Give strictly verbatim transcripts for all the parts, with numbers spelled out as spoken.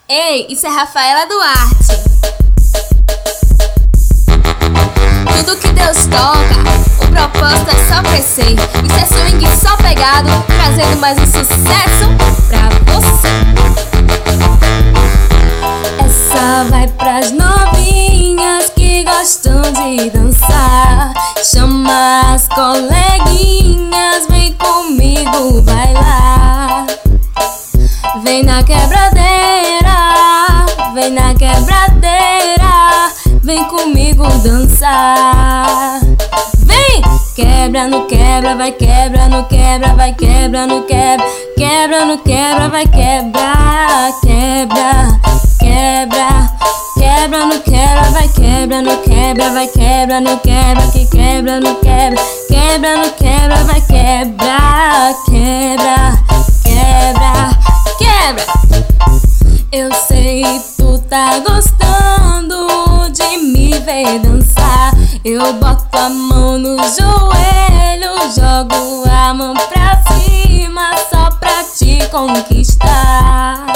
Ei, isso é Rafaela Duarte. Tudo que Deus toca, o propósito é só crescer. Isso é swing só pegado, trazendo mais um sucesso pra você. Essa vai pras novinhas que gostam de dançar. Chama as coleguinhas, vem comigo bailar. Vem na quebradeira, vem na quebradeira, vem comigo dançar. Vem! Quebra no quebra, vai quebra no quebra, vai quebra no quebra, quebra no quebra, vai quebra, quebra, quebra, quebra no quebra, vai quebra no quebra, vai quebra no quebra, que quebra no quebra, quebra no quebra, vai quebra, quebra, quebra, quebra. Eu sei tu tá gostando de me ver dançar. Eu boto a mão no joelho, jogo a mão pra cima só pra te conquistar.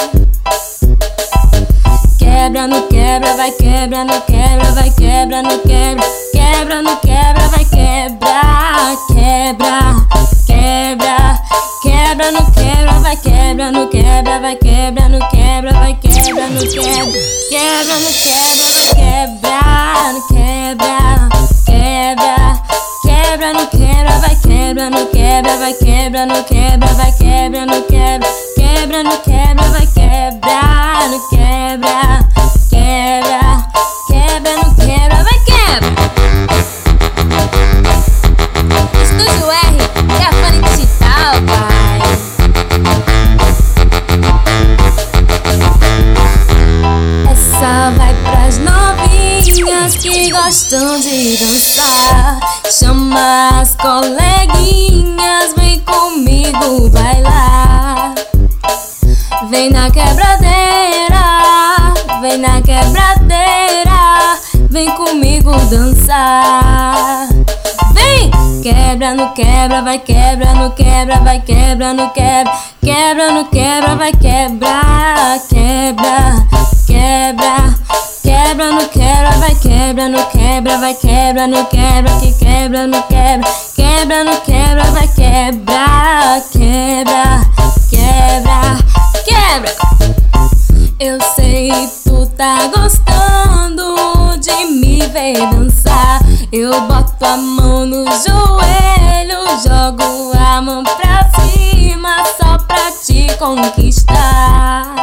Quebra no quebra, vai quebra no quebra, vai quebra no quebra, quebra no quebra, vai quebra, quebra, quebra, quebra no quebra, vai quebra no quebra, vai quebra no quebra, vai quebra no quebra, quebra no quebra, vai quebra no quebra, quebra, quebra no quebra, vai quebra no quebra, vai quebra no quebra, vai quebra no quebra, quebra no quebra, vai quebra no quebra, quebra, quebra no quebra, vai quebra. Estúdio R, gravando digital, pai. Essa vai pras novinhas que gostam de dançar. Chama as coleguinhas, vem comigo bailar. Vem na quebradeira, vem na quebradeira, vem comigo dançar. Vem! Quebra no quebra, vai quebra no quebra, vai quebra no quebra, quebra no quebra, vai quebra, quebra, quebra, quebra no quebra, vai quebra no quebra, vai quebra no quebra, que quebra no quebra, quebra no quebra, vai quebra, quebra, quebra, quebra. Eu sei tu tá gostando de me ver dançar. Eu boto a mão no joelho, jogo a mão pra cima só pra te conquistar.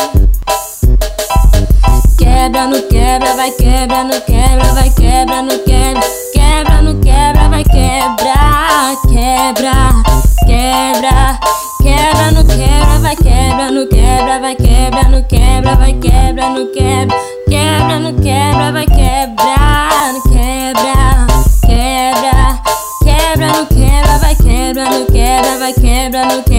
Quebra no quebra, vai quebra no quebra, vai quebra no quebra, quebra no quebra, vai quebra, quebra, quebra, quebra no quebra, vai quebra no quebra, vai quebra no quebra, vai quebra no quebra, quebra no quebra, vai quebra no quebra, quebra, quebra no quebra, vai quebra no quebra, vai quebra no quebra.